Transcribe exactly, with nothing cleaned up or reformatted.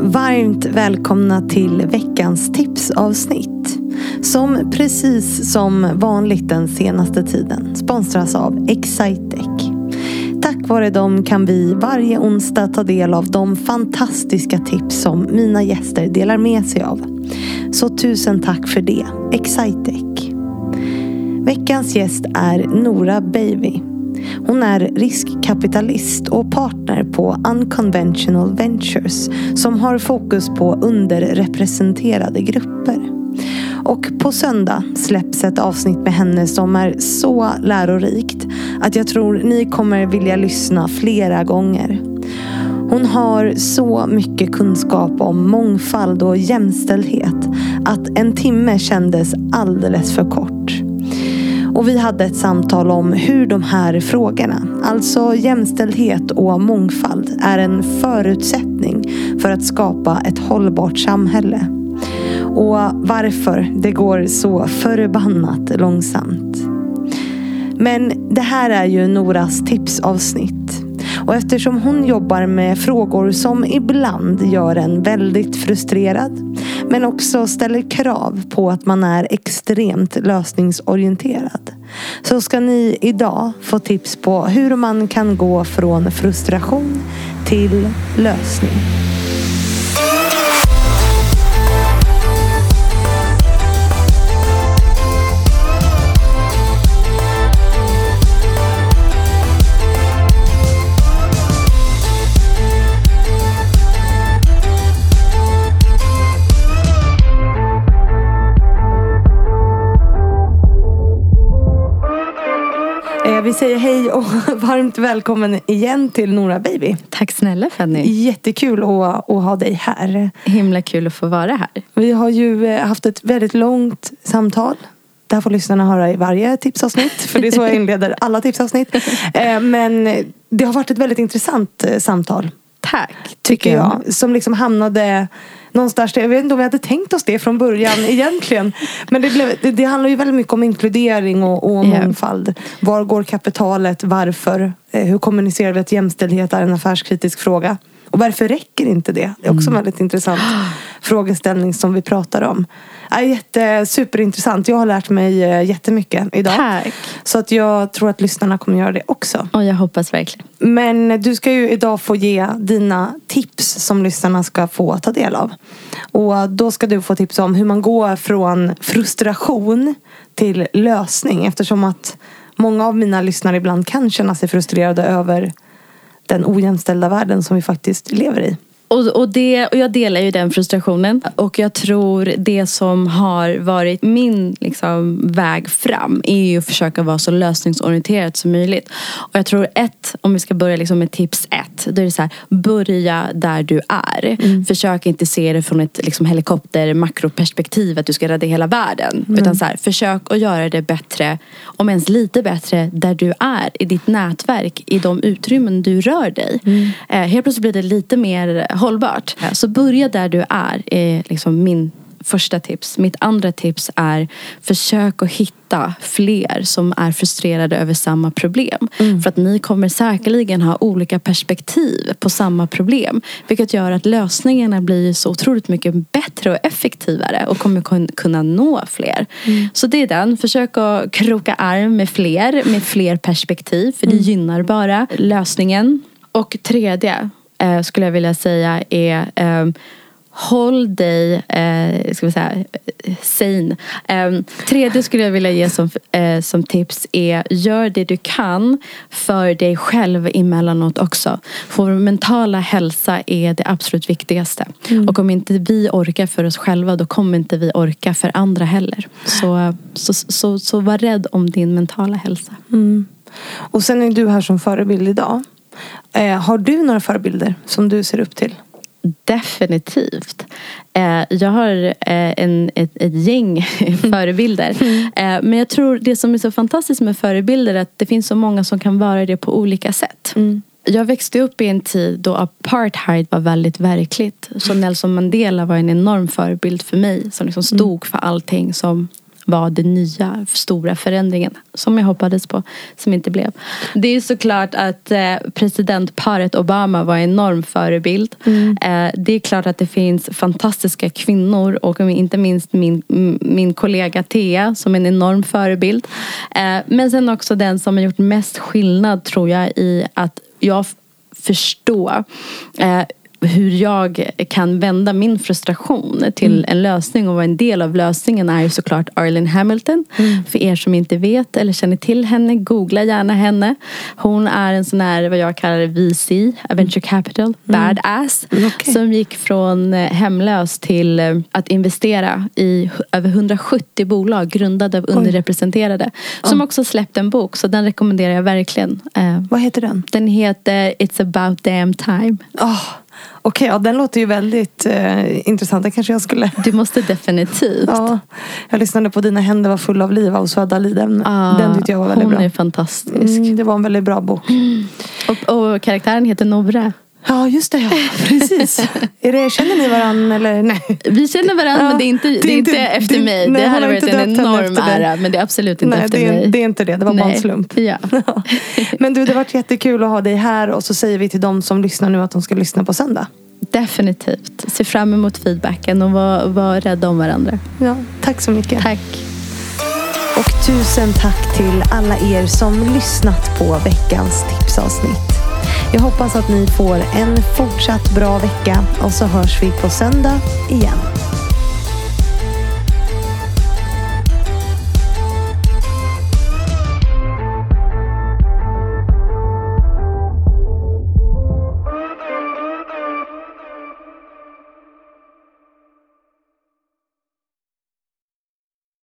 Varmt välkomna till veckans tipsavsnitt. Som precis som vanligt den senaste tiden sponsras av Excitec. Tack vare dem kan vi varje onsdag ta del av de fantastiska tips som mina gäster delar med sig av. Så tusen tack för det, Excitec. Veckans gäst är Nora Beivi. Hon är riskkapitalist och partner på Unconventional Ventures som har fokus på underrepresenterade grupper. Och på söndag släpps ett avsnitt med henne som är så lärorikt att jag tror ni kommer vilja lyssna flera gånger. Hon har så mycket kunskap om mångfald och jämställdhet att en timme kändes alldeles för kort. Och vi hade ett samtal om hur de här frågorna, alltså jämställdhet och mångfald, är en förutsättning för att skapa ett hållbart samhälle. Och varför det går så förbannat långsamt. Men det här är ju Noras tipsavsnitt. Och eftersom hon jobbar med frågor som ibland gör en väldigt frustrerad, men också ställer krav på att man är extremt lösningsorienterad, så ska ni idag få tips på hur man kan gå från frustration till lösning. Vi säger hej och varmt välkommen igen till Nora Beivi. Tack snälla Fanny. Jättekul att, att ha dig här. Himla kul att få vara här. Vi har ju haft ett väldigt långt samtal. Det här får lyssnarna höra i varje tipsavsnitt. För det är så jag inleder alla tipsavsnitt. Men det har varit ett väldigt intressant samtal. Tack. Tycker jag. jag. Som liksom hamnade någonstans. Jag vet inte om vi hade tänkt oss det från början egentligen. Men det, blev, det, det handlar ju väldigt mycket om inkludering och, och yeah. mångfald. Var går kapitalet? Varför? Hur kommunicerar vi att jämställdhet är en affärskritisk fråga? Och varför räcker inte det? Det är också en väldigt intressant frågeställning som vi pratar om. Det är jätte, superintressant. Jag har lärt mig jättemycket idag. Tack. Så att jag tror att lyssnarna kommer göra det också. Och jag hoppas verkligen. Men du ska ju idag få ge dina tips som lyssnarna ska få ta del av. Och då ska du få tips om hur man går från frustration till lösning. Eftersom att många av mina lyssnare ibland kan känna sig frustrerade över den ojämställda världen som vi faktiskt lever i. Och, och, det, och jag delar ju den frustrationen. Och jag tror det som har varit min liksom, väg fram är ju att försöka vara så lösningsorienterat som möjligt. Och jag tror ett, om vi ska börja liksom med tips ett, då är det så här, börja där du är. Mm. Försök inte se det från ett liksom, helikopter makroperspektiv att du ska rädda hela världen. Mm. Utan så här, försök att göra det bättre, om ens lite bättre, där du är. I ditt nätverk, i de utrymmen du rör dig. Mm. Eh, helt plötsligt blir det lite mer hållbart. Så börja där du är, är liksom min första tips. Mitt andra tips är försök att hitta fler som är frustrerade över samma problem. Mm. För att ni kommer säkerligen ha olika perspektiv på samma problem. Vilket gör att lösningarna blir så otroligt mycket bättre och effektivare och kommer kunna nå fler. Mm. Så det är den. Försök att kroka arm med fler, med fler perspektiv. För det mm. gynnar bara lösningen. Och tredje Eh, skulle jag vilja säga är eh, håll dig eh, ska vi säga sane. Eh, tredje skulle jag vilja ge som, eh, som tips är gör det du kan för dig själv emellanåt också. För mentala hälsa är det absolut viktigaste. Mm. Och om inte vi orkar för oss själva, då kommer inte vi orka för andra heller. Så, så, så, så, så var rädd om din mentala hälsa. Mm. Och sen är du här som förebild idag. Eh, har du några förebilder som du ser upp till? Definitivt. Eh, jag har eh, en, ett, ett gäng förebilder. Mm. Eh, men jag tror det som är så fantastiskt med förebilder är att det finns så många som kan vara det på olika sätt. Mm. Jag växte upp i en tid då apartheid var väldigt verkligt. Så Nelson Mandela var en enorm förebild för mig. Som liksom stod för allting som var den nya stora förändringen som jag hoppades på, som inte blev. Det är såklart att eh, presidentparet Obama var en enorm förebild. Mm. Eh, det är klart att det finns fantastiska kvinnor och inte minst min, min kollega Thea som är en enorm förebild. Eh, men sen också den som har gjort mest skillnad, tror jag, i att jag förstår eh, hur jag kan vända min frustration till mm. en lösning, och vara en del av lösningen är ju såklart Arlen Hamilton. Mm. För er som inte vet eller känner till henne, googla gärna henne. Hon är en sån här, vad jag kallar V C, Venture Capital, mm. badass, okay. som gick från hemlös till att investera i över hundrasjuttio bolag grundade av underrepresenterade. Oj. Som oh. också släppt en bok, så den rekommenderar jag verkligen. Vad heter den? Den heter It's about damn time. Oh. Okej, okay, ja, den låter ju väldigt eh, intressant. Det kanske jag skulle... Du måste definitivt. Ja, jag lyssnade på Dina händer var fulla av liv av Suad Ali. Den, ah, den tyckte jag var väldigt hon bra. Hon är fantastisk. Mm, det var en väldigt bra bok. Mm. Och, och karaktären heter Nora. Ja, just det. Ja. Precis. Är det, känner ni varandra eller nej? Vi känner varandra, ja, men det är inte, det är det, inte efter det, mig. Nej, det hade varit en enorm ära, men det är absolut inte nej, efter det är, mig. Det är inte det, det var nej. bara en slump. Ja. Ja. Men du, det har varit jättekul att ha dig här, och så säger vi till de som lyssnar nu att de ska lyssna på söndag. Definitivt. Se fram emot feedbacken och var, var rädda om varandra. Ja, tack så mycket. Tack. Och tusen tack till alla er som lyssnat på veckans tipsavsnitt. Jag hoppas att ni får en fortsatt bra vecka, och så hörs vi på söndag igen.